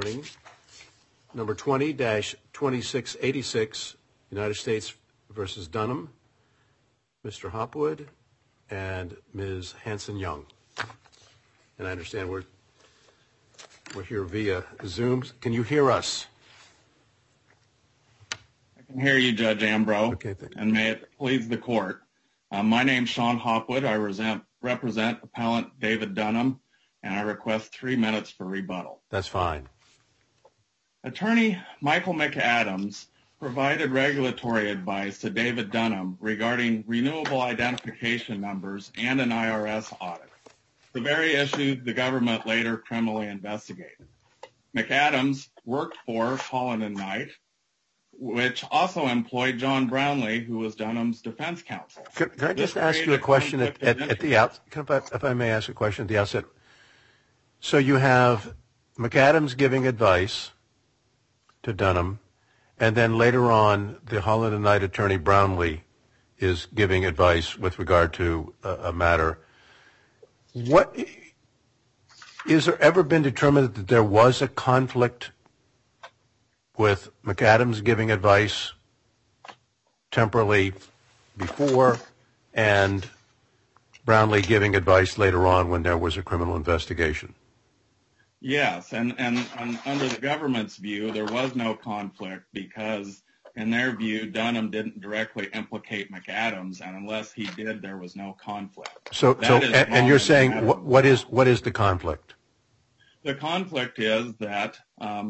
morning. Number 20-2686, United States versus Dunham, Mr. Hopwood and Ms. Hanson-Young. And I understand we're here via Zoom. Can you hear us? I can hear you, Judge Ambrose. Okay, thank you. And may it please the court. My name's Sean Hopwood. I represent Appellant David Dunham, and I request 3 minutes for rebuttal. That's fine. Attorney Michael McAdams provided regulatory advice to David Dunham regarding renewable identification numbers and an IRS audit, the very issues the government later criminally investigated. McAdams worked for Holland & Knight, which also employed John Brownlee, who was Dunham's defense counsel. Can I just ask you a question at the outset? If I may ask a question at the outset. So you have McAdams giving advice to Dunham, and then later on the Holland & Knight attorney Brownlee is giving advice with regard to a matter. What is there ever been determined that there was a conflict with McAdams giving advice temporarily before and Brownlee giving advice later on when there was a criminal investigation? Yes, and under the government's view, there was no conflict because, in their view, Dunham didn't directly implicate McAdams, and unless he did, there was no conflict. And you're saying what is the conflict? The conflict is that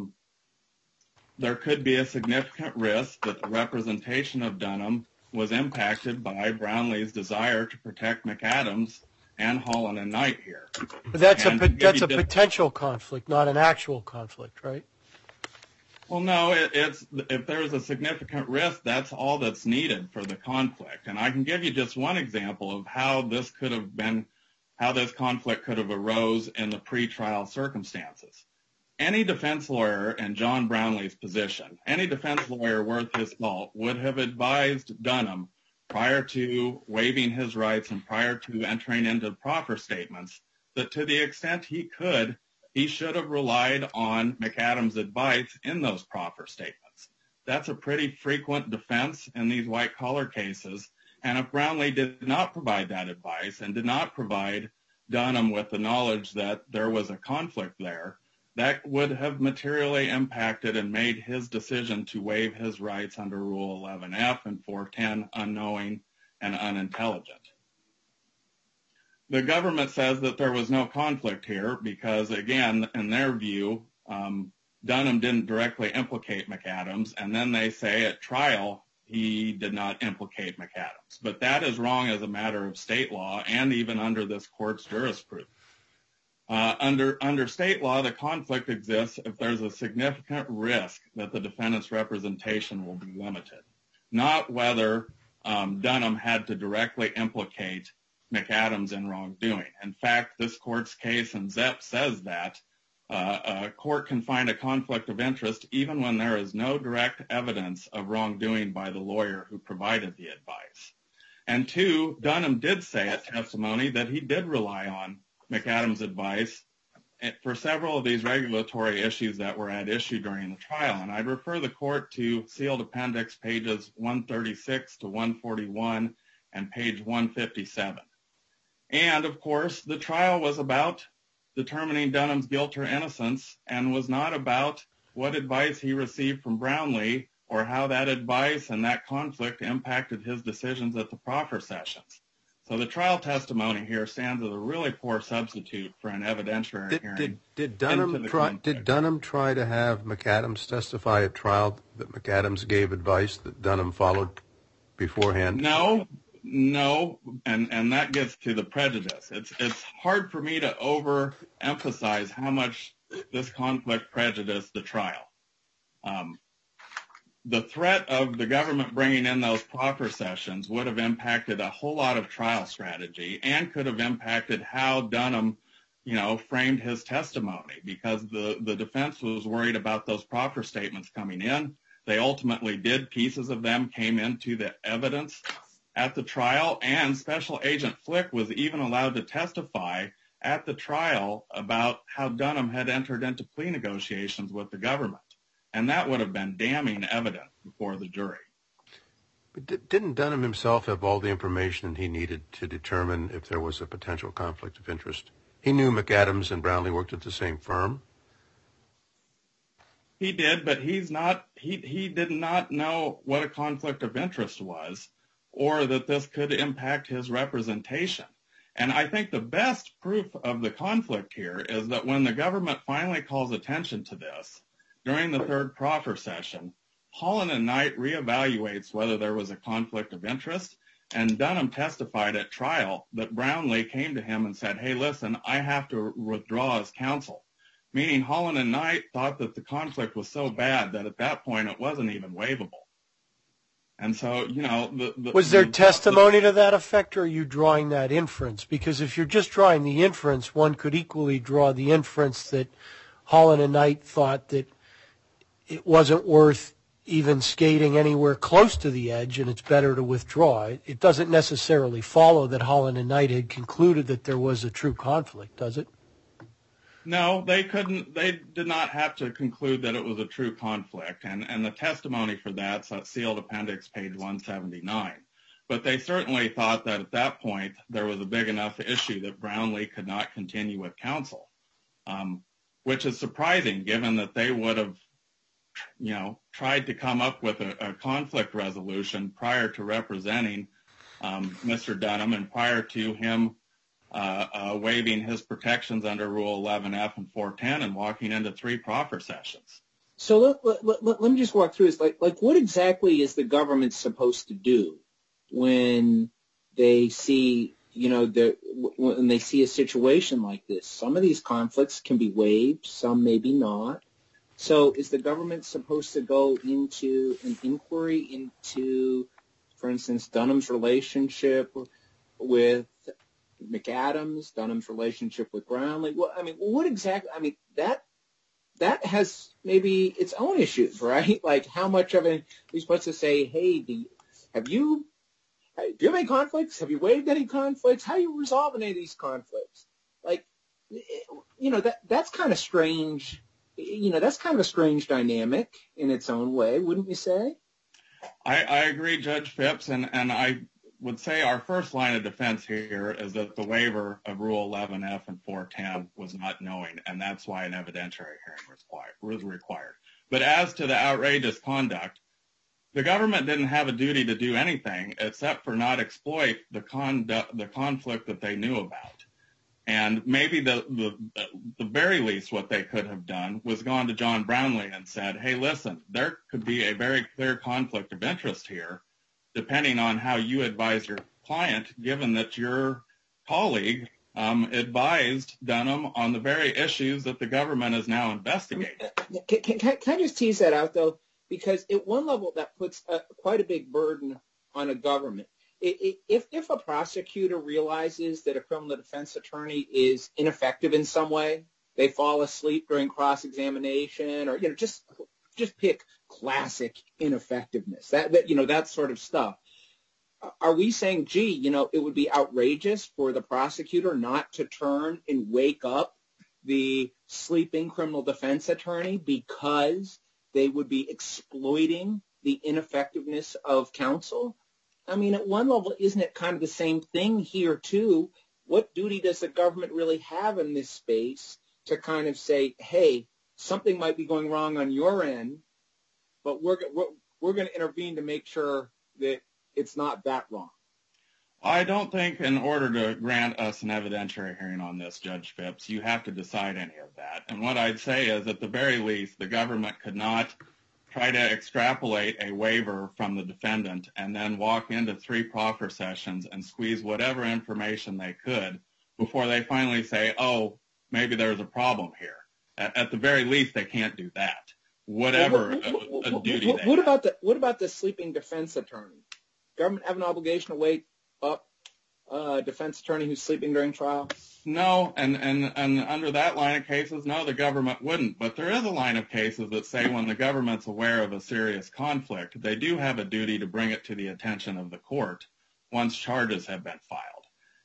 there could be a significant risk that the representation of Dunham was impacted by Brownlee's desire to protect McAdams and Holland & Knight here. But that's a potential conflict, not an actual conflict, right? Well, no, if there's a significant risk, that's all that's needed for the conflict. And I can give you just one example of how this conflict could have arose in the pretrial circumstances. Any defense lawyer in John Brownlee's position, any defense lawyer worth his salt, would have advised Dunham prior to waiving his rights and prior to entering into proffer statements that to the extent he could, he should have relied on McAdams' advice in those proffer statements. That's a pretty frequent defense in these white-collar cases, and if Brownlee did not provide that advice and did not provide Dunham with the knowledge that there was a conflict there, that would have materially impacted and made his decision to waive his rights under Rule 11F and 410 unknowing and unintelligent. The government says that there was no conflict here because, again, in their view, Dunham didn't directly implicate McAdams, and then they say at trial he did not implicate McAdams. But that is wrong as a matter of state law and even under this court's jurisprudence. Under state law, the conflict exists if there's a significant risk that the defendant's representation will be limited, not whether Dunham had to directly implicate McAdams in wrongdoing. In fact, this court's case in Zepp says that a court can find a conflict of interest even when there is no direct evidence of wrongdoing by the lawyer who provided the advice. And two, Dunham did say at testimony that he did rely on McAdams' advice for several of these regulatory issues that were at issue during the trial. And I'd refer the court to sealed appendix pages 136 to 141 and page 157. And, of course, the trial was about determining Dunham's guilt or innocence and was not about what advice he received from Brownlee or how that advice and that conflict impacted his decisions at the proffer sessions. So the trial testimony here stands as a really poor substitute for an evidentiary hearing. Did Dunham try to have McAdams testify at trial that McAdams gave advice that Dunham followed beforehand? No, and that gets to the prejudice. It's hard for me to overemphasize how much this conflict prejudiced the trial. The threat of the government bringing in those proffer sessions would have impacted a whole lot of trial strategy and could have impacted how Dunham, framed his testimony because the defense was worried about those proffer statements coming in. They ultimately did. Pieces of them came into the evidence at the trial, and Special Agent Flick was even allowed to testify at the trial about how Dunham had entered into plea negotiations with the government. And that would have been damning evidence before the jury. But didn't Dunham himself have all the information he needed to determine if there was a potential conflict of interest? He knew McAdams and Brownlee worked at the same firm. He did, but he did not know what a conflict of interest was or that this could impact his representation. And I think the best proof of the conflict here is that when the government finally calls attention to this, during the third proffer session, Holland and Knight reevaluates whether there was a conflict of interest, and Dunham testified at trial that Brownlee came to him and said, hey, listen, I have to withdraw as counsel, meaning Holland and Knight thought that the conflict was so bad that at that point it wasn't even waivable. And so, you know, was there testimony to that effect, or are you drawing that inference? Because if you're just drawing the inference, one could equally draw the inference that Holland and Knight thought that it wasn't worth even skating anywhere close to the edge and it's better to withdraw. It doesn't necessarily follow that Holland and Knight had concluded that there was a true conflict, does it? No, they did not have to conclude that it was a true conflict, and the testimony for that's at sealed appendix page 179. But they certainly thought that at that point there was a big enough issue that Brownlee could not continue with counsel, which is surprising given that they would have, you know, tried to come up with a conflict resolution prior to representing Mr. Dunham and prior to him waiving his protections under Rule 11F and 410 and walking into 3 proffer sessions. So let me just walk through this. Like what exactly is the government supposed to do when they see, you know, when they see a situation like this? Some of these conflicts can be waived, some maybe not. So is the government supposed to go into an inquiry into, for instance, Dunham's relationship with McAdams, Dunham's relationship with Brownlee? Well, I mean, what exactly? I mean, that has maybe its own issues, right? Like, how much of it are supposed to say, hey, do you have any conflicts? Have you waived any conflicts? How are you resolving any of these conflicts? Like, you know, that's kind of strange. You know, that's kind of a strange dynamic in its own way, wouldn't you say? I agree, Judge Phipps, and I would say our first line of defense here is that the waiver of Rule 11F and 410 was not knowing, and that's why an evidentiary hearing was required. But as to the outrageous conduct, the government didn't have a duty to do anything except for not exploit the conflict that they knew about. And maybe the very least what they could have done was gone to John Brownlee and said, hey, listen, there could be a very clear conflict of interest here, depending on how you advise your client, given that your colleague advised Dunham on the very issues that the government is now investigating. Can I just tease that out, though? Because at one level, that puts quite a big burden on a government. If a prosecutor realizes that a criminal defense attorney is ineffective in some way, they fall asleep during cross-examination, or, you know, just pick classic ineffectiveness, that sort of stuff. Are we saying, gee, you know, it would be outrageous for the prosecutor not to turn and wake up the sleeping criminal defense attorney because they would be exploiting the ineffectiveness of counsel? I mean, at one level, isn't it kind of the same thing here, too? What duty does the government really have in this space to kind of say, hey, something might be going wrong on your end, but we're going to intervene to make sure that it's not that wrong? I don't think in order to grant us an evidentiary hearing on this, Judge Phipps, you have to decide any of that. And what I'd say is, at the very least, the government could not try to extrapolate a waiver from the defendant and then walk into 3 proffer sessions and squeeze whatever information they could before they finally say, oh, maybe there's a problem here. At the very least, they can't do that. Whatever a duty they have. What about the sleeping defense attorney? Government have an obligation to wake up a defense attorney who's sleeping during trial? No, and under that line of cases, no, the government wouldn't. But there is a line of cases that say when the government's aware of a serious conflict, they do have a duty to bring it to the attention of the court once charges have been filed.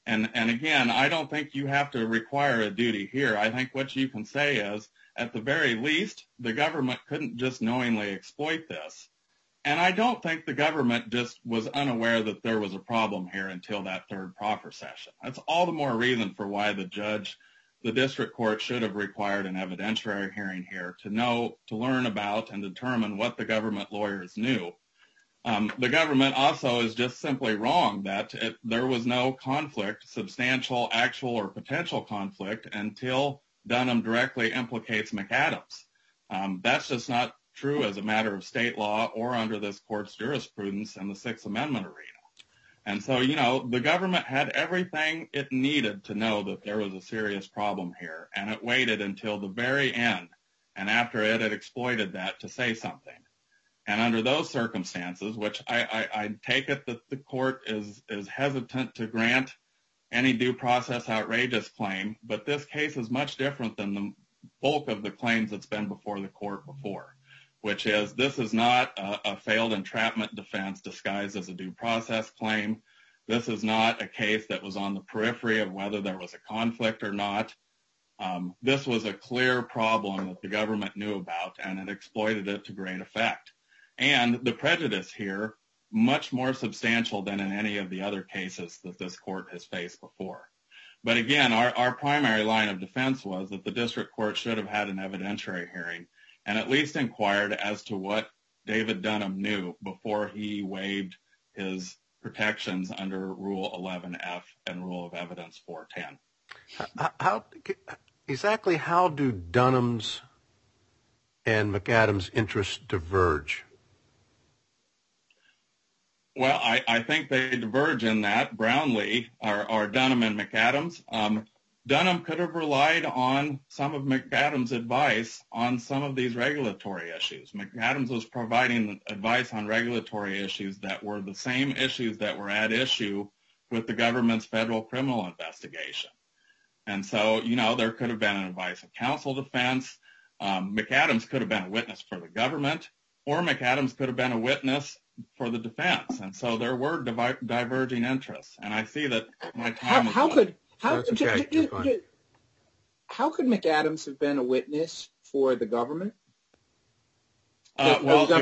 And again, I don't think you have to require a duty here. I think what you can say is, at the very least, the government couldn't just knowingly exploit this. And I don't think the government just was unaware that there was a problem here until that third proffer session. That's all the more reason for why the district court should have required an evidentiary hearing here to learn about and determine what the government lawyers knew. The government also is just simply wrong that there was no conflict, substantial, actual, or potential conflict until Dunham directly implicates McAdams. That's just not true as a matter of state law or under this court's jurisprudence in the Sixth Amendment arena. And so, the government had everything it needed to know that there was a serious problem here, and it waited until the very end, and after it had exploited that, to say something. And under those circumstances, which I take it that the court is hesitant to grant any due process outrageous claim, but this case is much different than the bulk of the claims that's been before the court before, which is this is not a failed entrapment defense disguised as a due process claim. This is not a case that was on the periphery of whether there was a conflict or not. This was a clear problem that the government knew about, and it exploited it to great effect. And the prejudice here, much more substantial than in any of the other cases that this court has faced before. But again, our primary line of defense was that the district court should have had an evidentiary hearing and at least inquired as to what David Dunham knew before he waived his protections under Rule 11F and Rule of Evidence 410. Exactly how do Dunham's and McAdams' interests diverge? Well, I think they diverge in that Brownlee or Dunham and McAdams. Dunham could have relied on some of McAdams' advice on some of these regulatory issues. McAdams was providing advice on regulatory issues that were the same issues that were at issue with the government's federal criminal investigation. And so, there could have been an advice of counsel defense. McAdams could have been a witness for the government, or McAdams could have been a witness for the defense. And so there were diverging interests. And I see that my time is up. How could McAdams have been a witness for the government? Are we going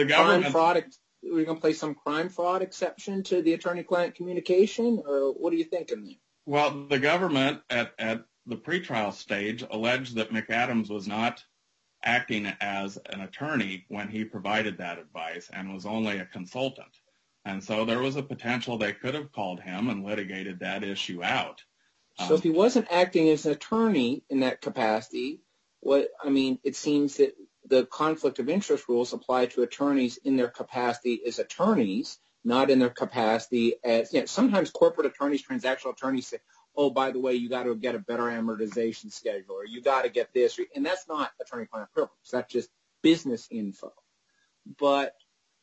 to play some crime fraud exception to the attorney-client communication, or what are you thinking there? Well, the government at the pretrial stage alleged that McAdams was not acting as an attorney when he provided that advice and was only a consultant. And so there was a potential they could have called him and litigated that issue out. So if he wasn't acting as an attorney in that capacity, it seems that the conflict of interest rules apply to attorneys in their capacity as attorneys, not in their capacity as, sometimes corporate attorneys, transactional attorneys say, oh, by the way, you got to get a better amortization schedule, or you got to get this, and that's not attorney-client privilege. That's just business info. But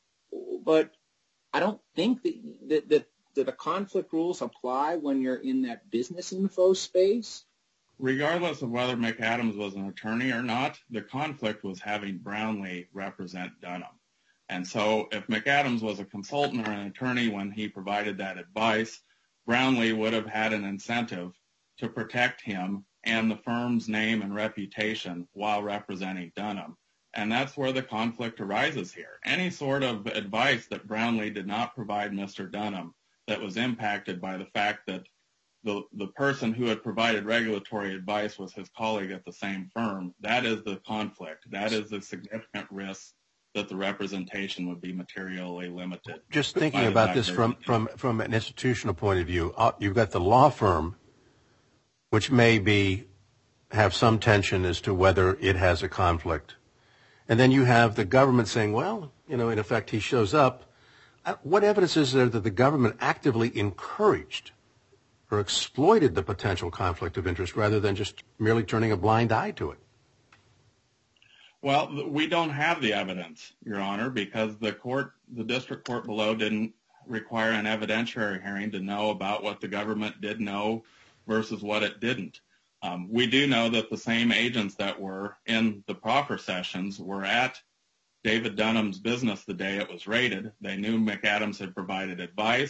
I don't think that the conflict rules apply when you're in that business info space. Regardless of whether McAdams was an attorney or not, the conflict was having Brownlee represent Dunham. And so if McAdams was a consultant or an attorney when he provided that advice, Brownlee would have had an incentive to protect him and the firm's name and reputation while representing Dunham. And that's where the conflict arises here. Any sort of advice that Brownlee did not provide Mr. Dunham that was impacted by the fact that the person who had provided regulatory advice was his colleague at the same firm, that is the conflict. That is the significant risk that the representation would be materially limited. Just thinking about this from an institutional point of view, you've got the law firm, which may have some tension as to whether it has a conflict. And then you have the government saying, well, in effect, he shows up. What evidence is there that the government actively encouraged or exploited the potential conflict of interest rather than just merely turning a blind eye to it? Well, we don't have the evidence, Your Honor, because the district court below didn't require an evidentiary hearing to know about what the government did know versus what it didn't. We do know that the same agents that were in the proffer sessions were at David Dunham's business the day it was raided. They knew McAdams had provided advice.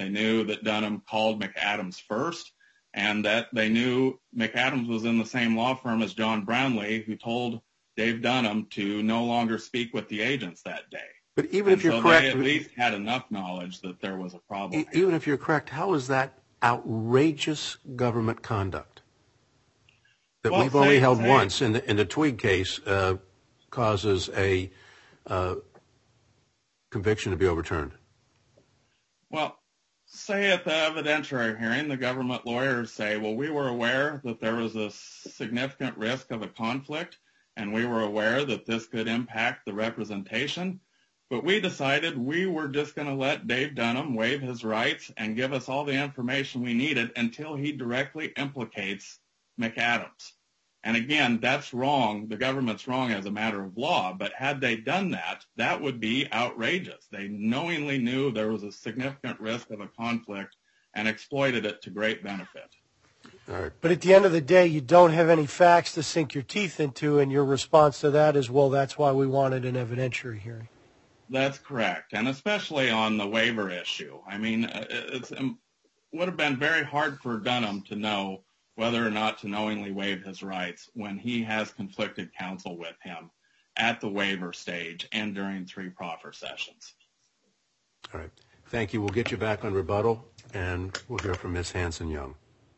They knew that Dunham called McAdams first, and that they knew McAdams was in the same law firm as John Brownlee, who told Dave Dunham to no longer speak with the agents that day. But even if you're correct, they at least had enough knowledge that there was a problem. Even if you're correct, how is that outrageous government conduct that we've only held once in the Twigg case causes a conviction to be overturned? Well, say at the evidentiary hearing, the government lawyers say, well, we were aware that there was a significant risk of a conflict, and we were aware that this could impact the representation, but we decided we were just going to let Dave Dunham waive his rights and give us all the information we needed until he directly implicates McAdams. And again, that's wrong. The government's wrong as a matter of law, but had they done that, that would be outrageous. They knowingly knew there was a significant risk of a conflict and exploited it to great benefit. All right. But at the end of the day, you don't have any facts to sink your teeth into, and your response to that is, well, that's why we wanted an evidentiary hearing. That's correct, and especially on the waiver issue. I mean, it would have been very hard for Dunham to know whether or not to knowingly waive his rights when he has conflicted counsel with him at the waiver stage and during 3 proffer sessions. All right. Thank you. We'll get you back on rebuttal, and we'll hear from Ms. Hanson-Young.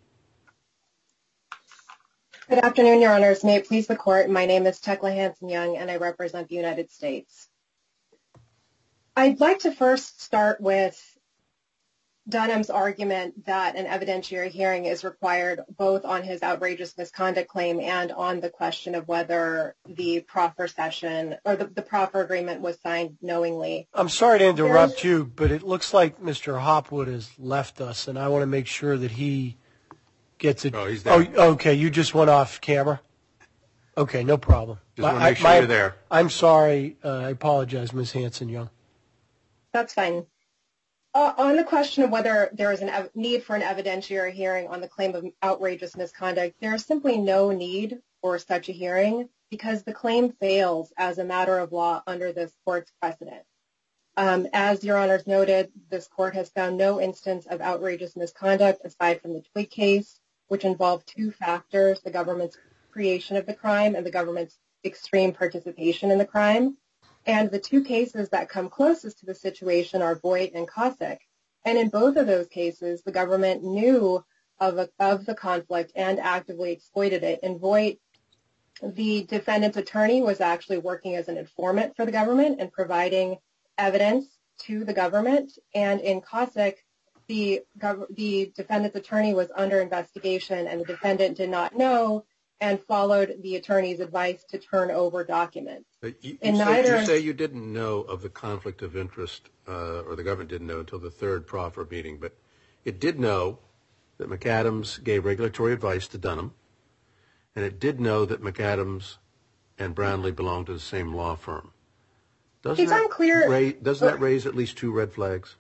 Good afternoon, Your Honors. May it please the Court, my name is Tekla Hanson-Young, and I represent the United States. I'd like to first start with Dunham's argument that an evidentiary hearing is required both on his outrageous misconduct claim and on the question of whether the proffer session or the proffer agreement was signed knowingly. I'm sorry to interrupt you, but it looks like Mr. Hopwood has left us, and I want to make sure that he gets it. Oh, he's there. Oh, okay. You just went off camera? Okay, no problem. Just want to make sure you're there. I'm sorry. I apologize, Ms. Hanson-Young. That's fine. On the question of whether there is a need for an evidentiary hearing on the claim of outrageous misconduct, there is simply no need for such a hearing because the claim fails as a matter of law under this Court's precedent. As Your Honors noted, this Court has found no instance of outrageous misconduct aside from the Twigg case, which involved 2 factors, the government's creation of the crime and the government's extreme participation in the crime. And the 2 cases that come closest to the situation are Voight and Cossack. And in both of those cases, the government knew of the conflict and actively exploited it. In Voight, the defendant's attorney was actually working as an informant for the government and providing evidence to the government. And in Cossack, the defendant's attorney was under investigation and the defendant did not know and followed the attorney's advice to turn over documents. You say you didn't know of the conflict of interest, or the government didn't know until the 3rd proffer meeting, but it did know that McAdams gave regulatory advice to Dunham, and it did know that McAdams and Brownlee belonged to the same law firm. Doesn't that raise at least 2 red flags?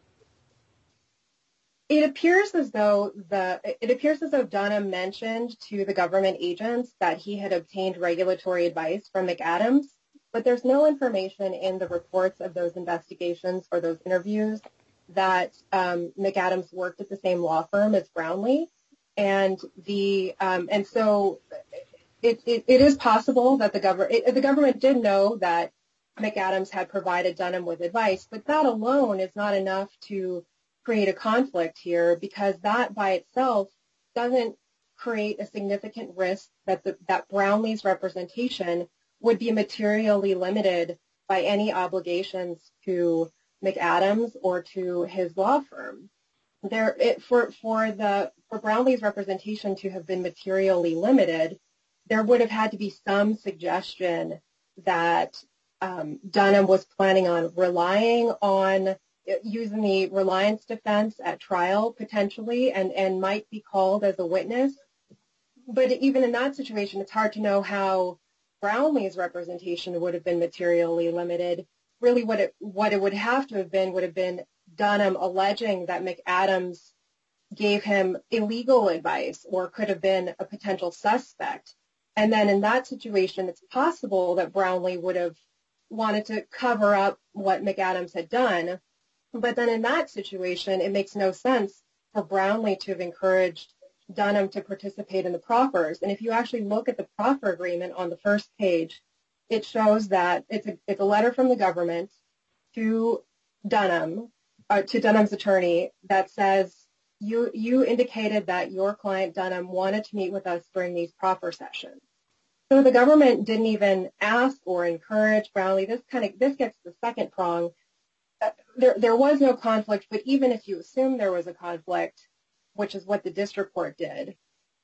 It appears as though Dunham mentioned to the government agents that he had obtained regulatory advice from McAdams, but there's no information in the reports of those investigations or those interviews that McAdams worked at the same law firm as Brownlee, and so it is possible that the government did know that McAdams had provided Dunham with advice, but that alone is not enough to create a conflict here because that by itself doesn't create a significant risk that Brownlee's representation would be materially limited by any obligations to McAdams or to his law firm. For Brownlee's representation to have been materially limited, there would have had to be some suggestion that Dunham was planning on relying on using the reliance defense at trial potentially and might be called as a witness. But even in that situation, it's hard to know how Brownlee's representation would have been materially limited. Really what it would have been Dunham alleging that McAdams gave him illegal advice or could have been a potential suspect. And then in that situation, it's possible that Brownlee would have wanted to cover up what McAdams had done. But then in that situation, it makes no sense for Brownlee to have encouraged Dunham to participate in the proffers. And if you actually look at the proffer agreement on the first page, it shows that it's a letter from the government to Dunham, to Dunham's attorney, that says, you indicated that your client Dunham wanted to meet with us during these proffer sessions. So the government didn't even ask or encourage Brownlee. This gets to the second prong. There was no conflict, but even if you assume there was a conflict, which is what the district court did,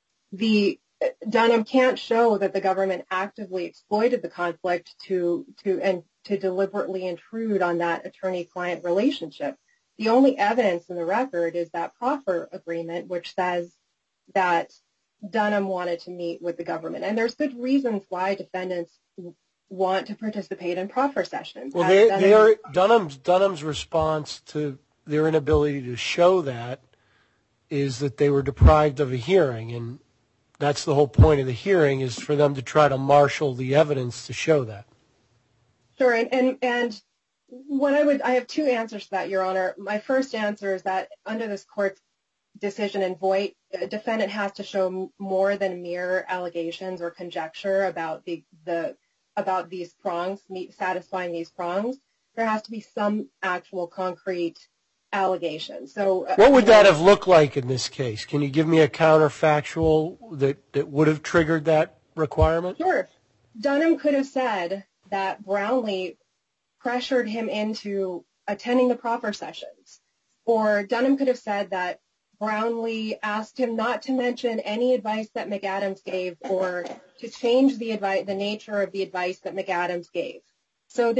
Dunham can't show that the government actively exploited the conflict to deliberately intrude on that attorney-client relationship. The only evidence in the record is that proffer agreement, which says that Dunham wanted to meet with the government. And there's good reasons why defendants want to participate in proffer sessions. Well, Dunham's response to their inability to show that is that they were deprived of a hearing, and that's the whole point of the hearing, is for them to try to marshal the evidence to show that. Sure, and what I have two answers to that, Your Honor. My first answer is that under this court's decision in Voight, a defendant has to show more than mere allegations or conjecture about these prongs, satisfying these prongs. There has to be some actual concrete allegations. So, what would that have looked like in this case? Can you give me a counterfactual that would have triggered that requirement? Sure. Dunham could have said that Brownlee pressured him into attending the proffer sessions, or Dunham could have said that Brownlee asked him not to mention any advice that McAdams gave, or to change the nature of the advice that McAdams gave. So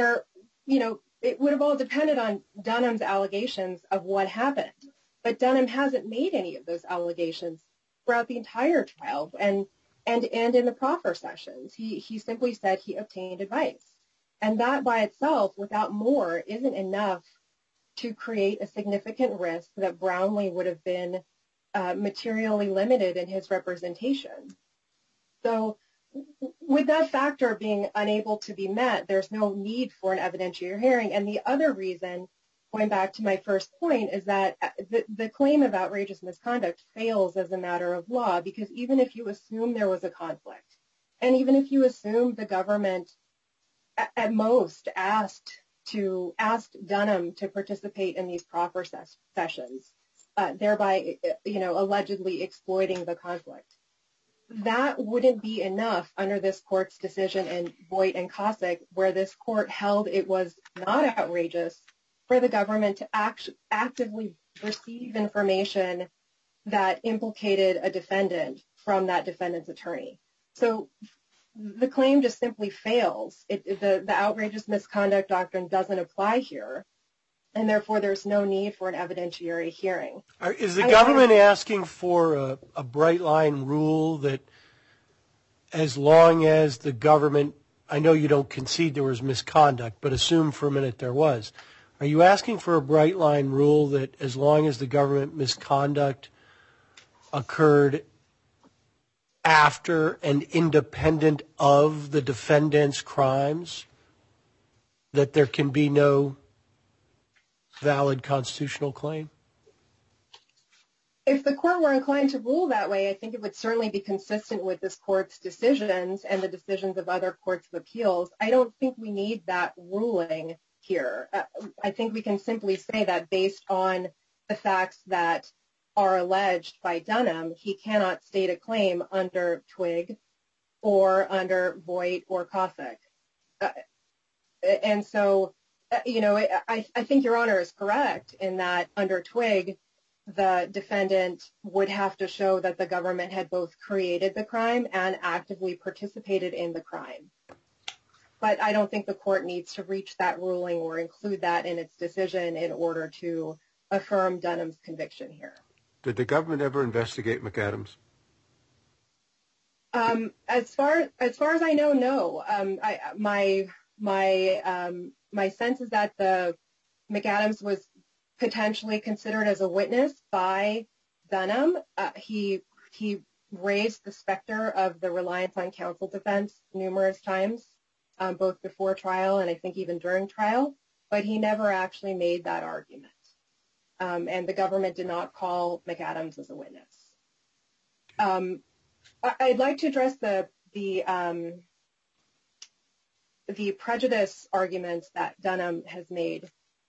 it would have all depended on Dunham's allegations of what happened. But Dunham hasn't made any of those allegations throughout the entire trial and in the proffer sessions. He simply said he obtained advice. And that by itself, without more, isn't enough to create a significant risk that Brownlee would have been materially limited in his representation. So with that factor being unable to be met, there's no need for an evidentiary hearing. And the other reason, going back to my first point, is that the claim of outrageous misconduct fails as a matter of law, because even if you assume there was a conflict, and even if you assume the government at most asked Dunham to participate in these proffer sessions, thereby allegedly exploiting the conflict, that wouldn't be enough under this court's decision in Voight and Cossack, where this court held it was not outrageous for the government to actively receive information that implicated a defendant from that defendant's attorney. So the claim just simply fails. The outrageous misconduct doctrine doesn't apply here, and therefore there's no need for an evidentiary hearing. Is the government asking for a bright line rule that as long as the government, I know you don't concede there was misconduct, but assume for a minute there was. Are you asking for a bright line rule that as long as the government misconduct occurred after and independent of the defendant's crimes, that there can be no valid constitutional claim? If the court were inclined to rule that way, I think it would certainly be consistent with this court's decisions and the decisions of other courts of appeals. I don't think we need that ruling here. I think we can simply say that based on the facts that are alleged by Dunham, he cannot state a claim under Twigg or under Voight or Cossack. And so, I think Your Honor is correct in that under Twigg, the defendant would have to show that the government had both created the crime and actively participated in the crime. But I don't think the court needs to reach that ruling or include that in its decision in order to affirm Dunham's conviction here. Did the government ever investigate McAdams? As far as I know, no. My sense is that the McAdams was potentially considered as a witness by Dunham. He raised the specter of the reliance on counsel defense numerous times, both before trial and I think even during trial. but he never actually made that argument. And the government did not call McAdams as a witness. I'd like to address the prejudice arguments that Dunham has made,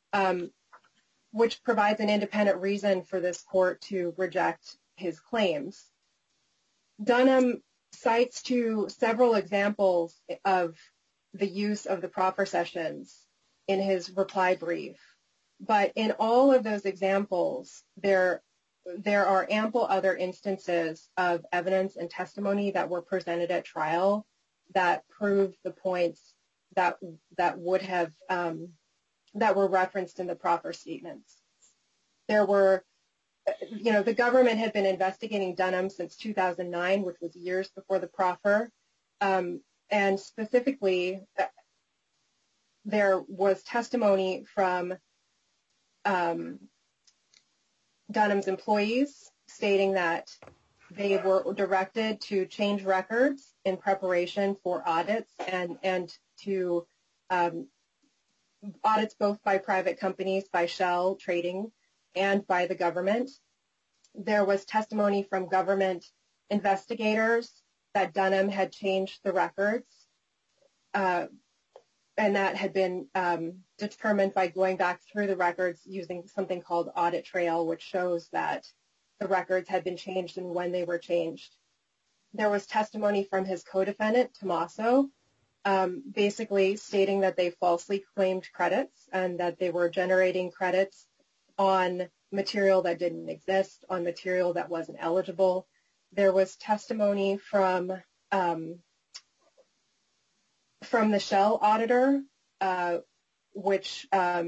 which provides an independent reason for this court to reject his claims. Dunham cites to several examples of the use of the proffer sessions in his reply brief, but in all of those examples, there are ample other instances of evidence and testimony that were presented at trial that proved the points that were referenced in the proffer statements. There were, the government had been investigating Dunham since 2009, which was years before the proffer, and specifically, there was testimony from Dunham's employees stating that they were directed to change records in preparation for audits and to audits both by private companies, by Shell Trading, and by the government. There was testimony from government investigators that Dunham had changed the records, and that had been determined by going back through the records using something called audit trail, which shows that the records had been changed and when they were changed. There was testimony from his co-defendant, Tommaso, basically stating that they falsely claimed credits and that they were generating credits on material that didn't exist, on material that wasn't eligible. There was testimony from the Shell auditor, which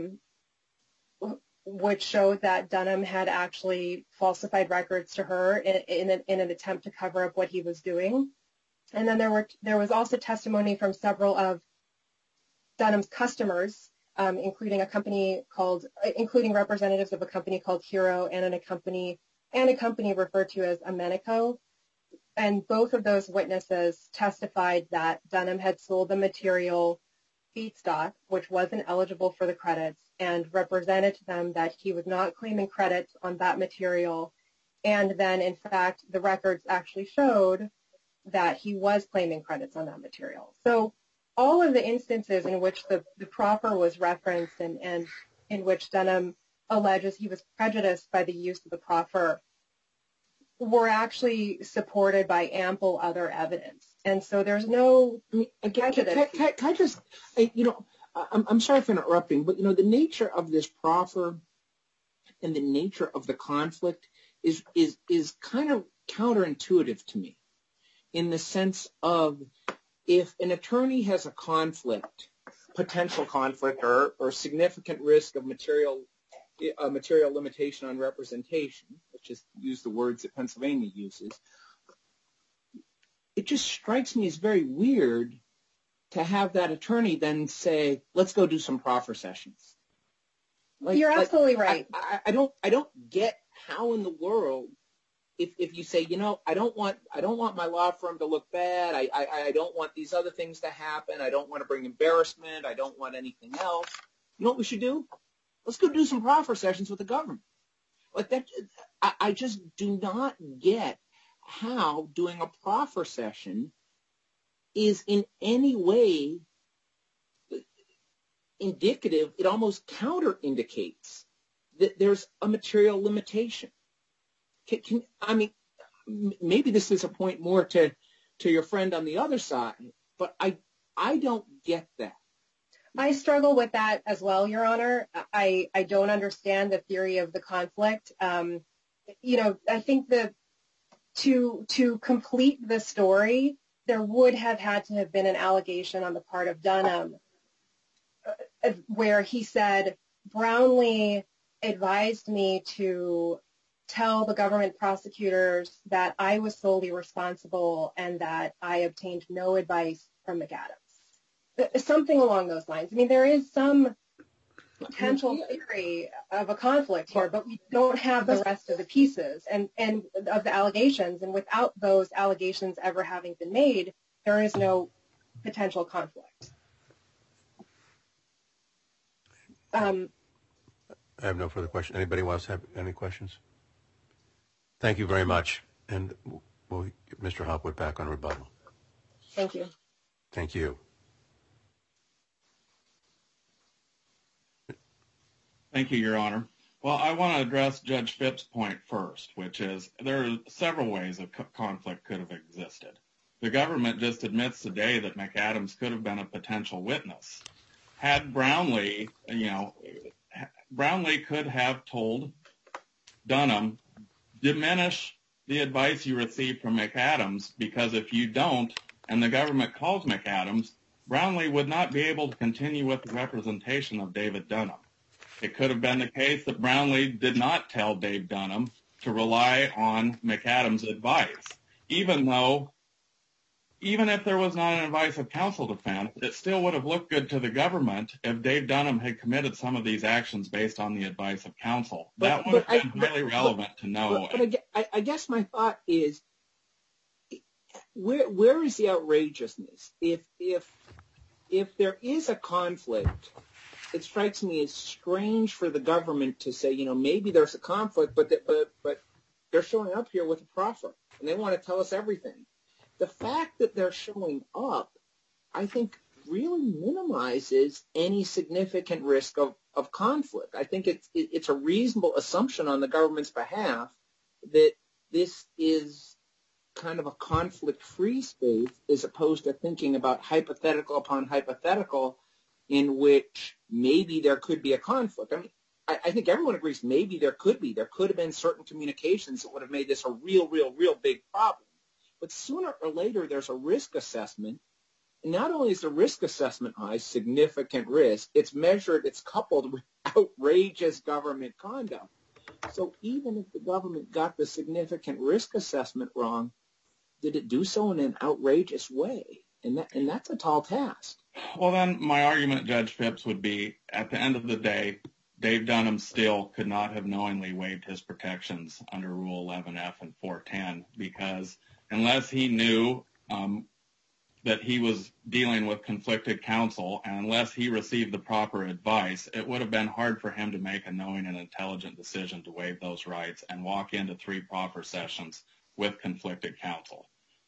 showed that Dunham had actually falsified records to her in an attempt to cover up what he was doing. And then there was also testimony from several of Dunham's customers, including representatives of a company called Hero and a company referred to as Amenico. And both of those witnesses testified that Dunham had sold the material feedstock, which wasn't eligible for the credits, and represented to them that he was not claiming credits on that material. And then, in fact, the records actually showed that he was claiming credits on that material. So all of the instances in which the proffer was referenced and in which Dunham alleges he was prejudiced by the use of the proffer were actually supported by ample other evidence. And so there's no prejudice. Can I just, I'm sorry for interrupting, but, the nature of this proffer and the nature of the conflict is kind of counterintuitive to me, in the sense of if an attorney has a conflict, potential conflict or significant risk of material limitation on representation, let's just use the words that Pennsylvania uses, it just strikes me as very weird to have that attorney then say, let's go do some proffer sessions. You're absolutely right. I don't get how in the world, if you say, I don't want my law firm to look bad. I don't want these other things to happen. I don't want to bring embarrassment. I don't want anything else. You know what we should do? Let's go do some proffer sessions with the government. Like that, I just do not get how doing a proffer session is in any way indicative. It almost counterindicates that there's a material limitation. Maybe this is a point more to your friend on the other side, but I don't get that. I struggle with that as well, Your Honor. I don't understand the theory of the conflict. I think that to complete the story, there would have had to have been an allegation on the part of Dunham where he said, Brownlee advised me to tell the government prosecutors that I was solely responsible and that I obtained no advice from McAdams. Something along those lines. I mean, there is some potential theory of a conflict here, but we don't have the rest of the pieces and of the allegations. And without those allegations ever having been made, there is no potential conflict. I have no further questions. Anybody wants to have any questions? Thank you very much. And we'll get Mr. Hopwood back on rebuttal. Thank you. Thank you. Thank you, Your Honor. Well, I want to address Judge Phipps' point first, which is there are several ways a conflict could have existed. The government just admits today that McAdams could have been a potential witness. Had Brownlee, Brownlee could have told Dunham, diminish the advice you received from McAdams, because if you don't, and the government calls McAdams, Brownlee would not be able to continue with the representation of David Dunham. It could have been the case that Brownlee did not tell Dave Dunham to rely on McAdams' advice, even if there was not an advice of counsel defense, it still would have looked good to the government if Dave Dunham had committed some of these actions based on the advice of counsel. That would have been really relevant to know. But I guess my thought is, where is the outrageousness? If there is a conflict, it strikes me as strange for the government to say, maybe there's a conflict, but they're showing up here with a proffer, and they want to tell us everything. The fact that they're showing up, I think, really minimizes any significant risk of conflict. I think it's a reasonable assumption on the government's behalf that this is kind of a conflict-free space, as opposed to thinking about hypothetical upon hypothetical in which maybe there could be a conflict. I mean, I think everyone agrees maybe there could be. There could have been certain communications that would have made this a real big problem. But sooner or later, there's a risk assessment. And not only is the risk assessment high, significant risk, it's measured, it's coupled with outrageous government conduct. So even if the government got the significant risk assessment wrong, did it do so in an outrageous way? And that's a tall task. Well, then my argument, Judge Phipps, would be at the end of the day, Dave Dunham still could not have knowingly waived his protections under Rule 11F and 410, because unless he knew that he was dealing with conflicted counsel, and unless he received the proper advice, it would have been hard for him to make a knowing and intelligent decision to waive those rights and walk into 3 proper sessions with conflicted counsel.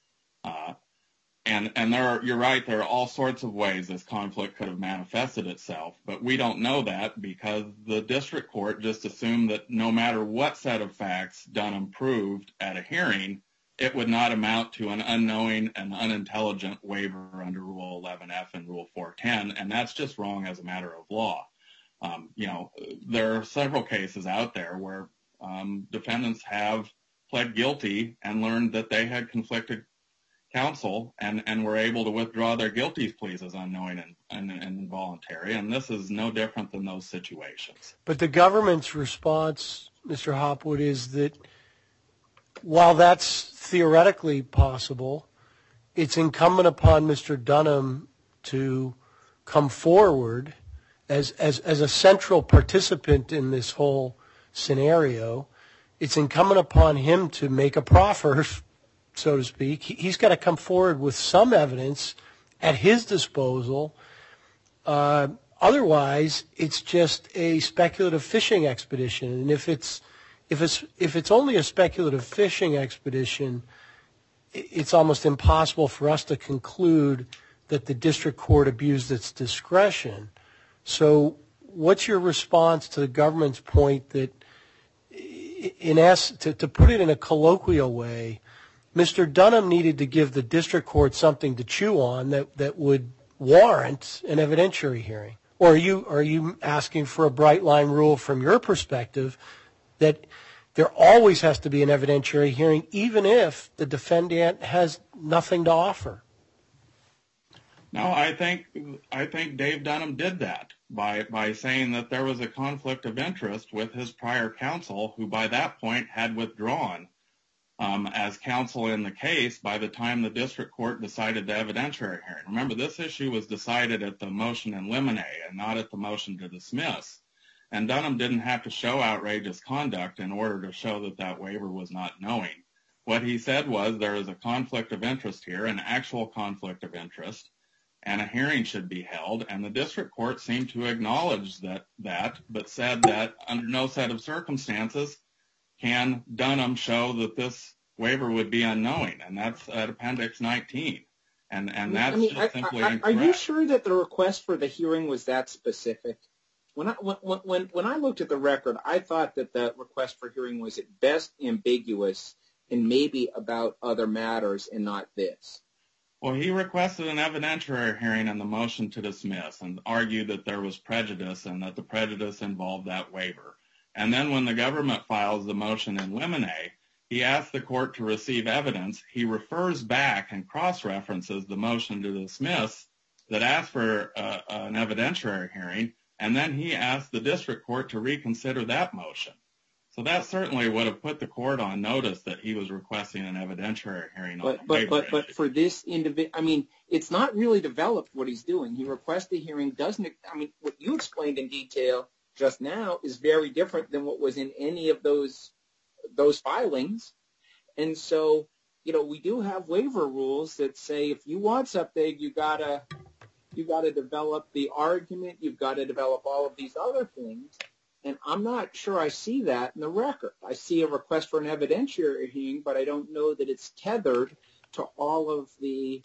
And you're right, there are all sorts of ways this conflict could have manifested itself, but we don't know that because the district court just assumed that no matter what set of facts Dunham proved at a hearing, it would not amount to an unknowing and unintelligent waiver under Rule 11F and Rule 410, and that's just wrong as a matter of law. There are several cases out there where defendants have pled guilty and learned that they had conflicted counsel and were able to withdraw their guilty pleas as unknowing and involuntary, and this is no different than those situations. But the government's response, Mr. Hopwood, is that while that's theoretically possible, it's incumbent upon Mr. Dunham to come forward as a central participant in this whole scenario. It's incumbent upon him to make a proffer, so to speak. He's got to come forward with some evidence at his disposal. Otherwise, it's just a speculative fishing expedition. And if it's only a speculative fishing expedition, it's almost impossible for us to conclude that the district court abused its discretion. So what's your response to the government's point that, to put it in a colloquial way, Mr. Dunham needed to give the district court something to chew on that would warrant an evidentiary hearing? Or are you asking for a bright line rule from your perspective that there always has to be an evidentiary hearing even if the defendant has nothing to offer? No, I think Dave Dunham did that by saying that there was a conflict of interest with his prior counsel, who by that point had withdrawn as counsel in the case by the time the district court decided the evidentiary hearing. Remember, this issue was decided at the motion in limine and not at the motion to dismiss. And Dunham didn't have to show outrageous conduct in order to show that that waiver was not knowing. What he said was there is a conflict of interest here, an actual conflict of interest, and a hearing should be held. And the district court seemed to acknowledge that, but said that under no set of circumstances can Dunham show that this waiver would be unknowing. And that's at Appendix 19. And that's just simply incorrect. Are you sure that the request for the hearing was that specific? When I looked at the record, I thought that the request for hearing was at best ambiguous and maybe about other matters and not this. Well, he requested an evidentiary hearing on the motion to dismiss and argued that there was prejudice and that the prejudice involved that waiver. And then when the government files the motion in limine, he asked the court to receive evidence. He refers back and cross-references the motion to dismiss that asked for an evidentiary hearing, and then he asked the district court to reconsider that motion. So that certainly would have put the court on notice that he was requesting an evidentiary hearing on the waiver issue. But for this individual, I mean, it's not really developed what he's doing. He requests the hearing, what you explained in detail just now is very different than what was in any of those filings. And so, we do have waiver rules that say if you want something, you gotta develop the argument, you've got to develop all of these other things. And I'm not sure I see that in the record. I see a request for an evidentiary hearing, but I don't know that it's tethered to all of the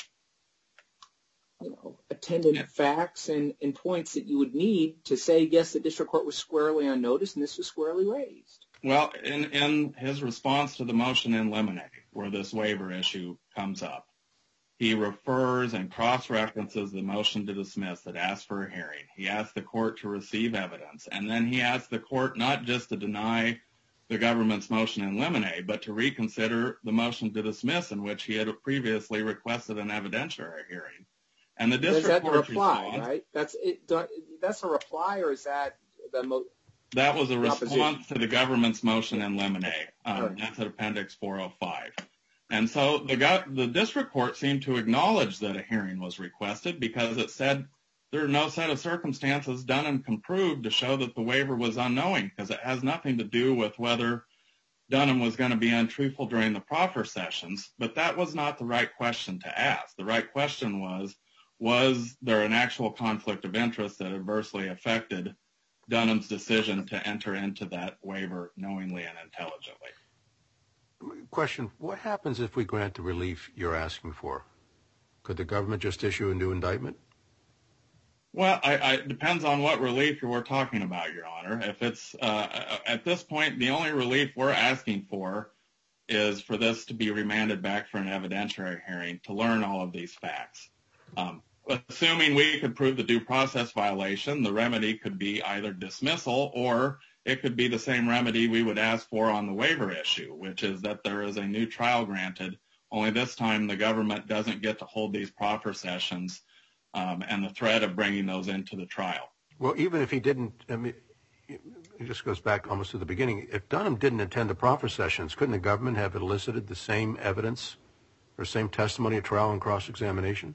attendant facts and points that you would need to say, yes, the district court was squarely on notice and this was squarely raised. Well, in his response to the motion in limine, where this waiver issue comes up, he refers and cross-references the motion to dismiss that asked for a hearing. He asked the court to receive evidence, and then he asked the court not just to deny the government's motion in limine, but to reconsider the motion to dismiss in which he had previously requested an evidentiary hearing. And the district court's response, right? That's a reply, or is that that was a response to the government's motion in limine. That's at Appendix 405. And so the district court seemed to acknowledge that a hearing was requested because it said there are no set of circumstances Dunham can prove to show that the waiver was unknowing, because it has nothing to do with whether Dunham was going to be untruthful during the proffer sessions. But that was not the right question to ask. The right question was there an actual conflict of interest that adversely affected Dunham's decision to enter into that waiver knowingly and intelligently? Question, what happens if we grant the relief you're asking for? Could the government just issue a new indictment? Well, it depends on what relief we're talking about, Your Honor. If it's at this point, the only relief we're asking for is for this to be remanded back for an evidentiary hearing to learn all of these facts. Assuming we could prove the due process violation, the remedy could be either dismissal, or it could be the same remedy we would ask for on the waiver issue, which is that there is a new trial granted, only this time the government doesn't get to hold these proffer sessions and the threat of bringing those into the trial. Well, even if he didn't, I mean, it just goes back almost to the beginning. If Dunham didn't attend the proffer sessions, couldn't the government have elicited the same evidence or same testimony at trial and cross-examination?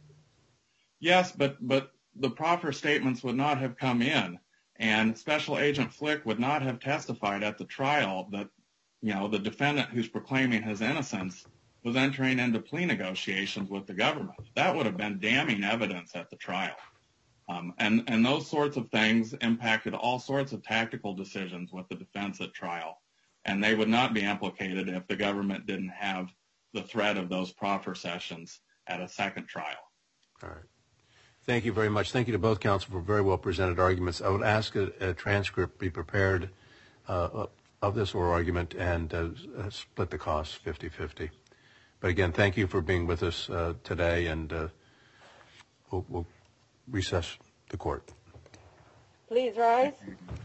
Yes, but the proffer statements would not have come in, and Special Agent Flick would not have testified at the trial that, the defendant who's proclaiming his innocence was entering into plea negotiations with the government. That would have been damning evidence at the trial. And those sorts of things impacted all sorts of tactical decisions with the defense at trial, and they would not be implicated if the government didn't have the threat of those proffer sessions at a second trial. All right. Thank you very much. Thank you to both counsel for very well presented arguments. I would ask a transcript be prepared of this oral argument and split the costs 50-50. But again, thank you for being with us today, and we'll recess the court. Please rise.